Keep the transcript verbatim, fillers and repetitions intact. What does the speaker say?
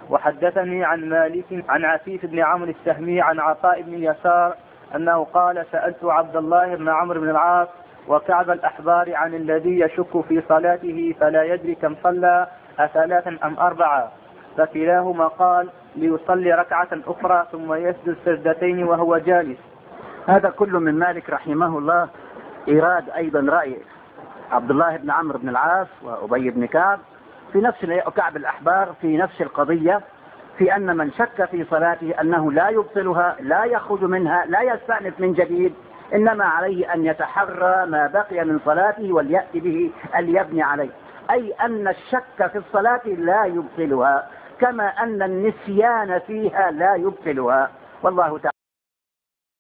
وحدثني عن مالك عن عفيف بن عمرو السهمي عن عطاء بن يسار أنه قال سألت عبد الله بن عمرو بن العاص وكعب الأحبار عن الذي يشك في صلاته فلا يدري كم صلى أثلاثا أم أربعة، فكلاهما قال ليصلي ركعة أخرى ثم يسجد سجدتين وهو جالس. هذا كله من مالك رحمه الله إيراد أيضا رأي عبد الله بن عمرو بن العاص وأبي بن كعب في نفس كعب الأحبار في نفس القضية، في أن من شك في صلاته أنه لا يبطلها، لا يخرج منها، لا يستأنف من جديد، إنما عليه أن يتحرى ما بقي من صلاته وليأتي به ليبني عليه، أي أن الشك في الصلاة لا يبطلها كما أن النسيان فيها لا يبطلها، والله تعالى